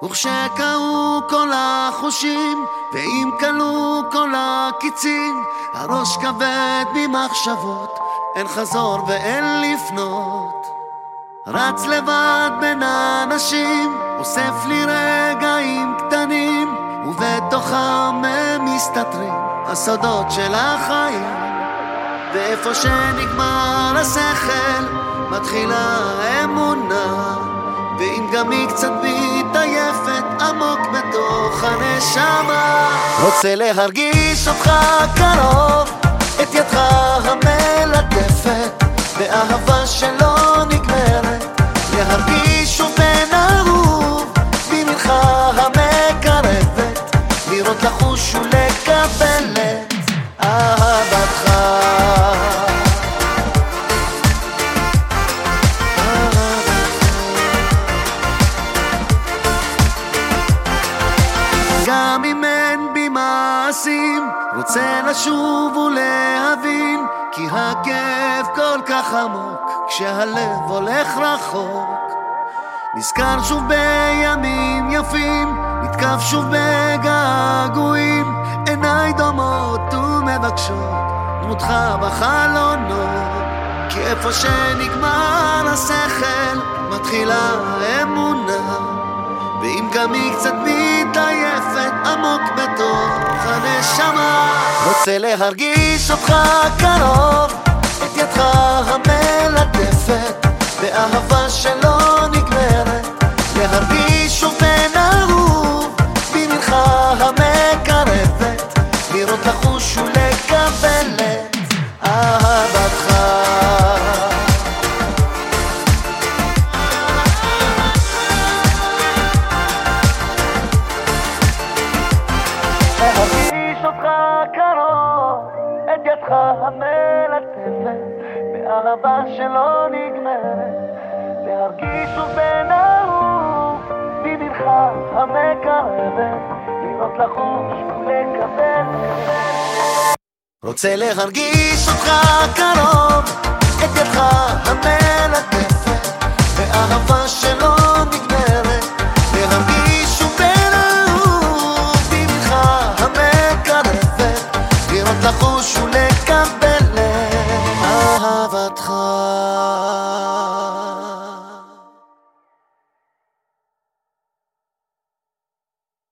וכשקעו כל החושים ואם כלו כל הקיצים, הראש כבד ממחשבות, אין חזור ואין לפנות. רץ לבד בין האנשים, אוסף לי רגעים קטנים, ובתוכם הם מסתתרים הסודות של החיים. ואיפה שנגמר השכל מתחילה האמונה, ואם גם היא קצת מתעייפת עמוק בתוך הנשמה. רוצה להרגיש אותך קרוב, את ידך המלטפת באהבה שלא נגמרת, להרגיש ובן אהוב במנך המקרבת, לראות לחוש ולקבל את אהבתך. גם אם אין בי מעשים, רוצה לשוב ולהבין, כי הכאב כל כך עמוק כשהלב הולך רחוק. נזכר שוב בימים יפים, נתקף שוב בגעגועים, עיניי דומות ומבקשות דמותך בחלונות. כי איפה שנגמר השכל מתחילה האמונה, ואם גם היא קצת מתעייפת עמוק בתוך הנשמה. רוצה להרגיש אותך קרוב, את ידך המלטפת באהבה שלא נגמרת, להרגיש ובן אהוב במנך המקרבת, לראות לחוש ולקבל את אהבתך. להרגיש אותך קרוב, את ידך המלטפת באהבה שלא נגמרת, להרגיש ובן אהוב במנך המקרבת, לראות לחוש ולקבל. רוצה להרגיש אותך קרוב, את ידך המלטפת באהבה שלא נגמרת, להרגיש ובן אהוב במנך המקרבת, לראות לחוש ולקבל.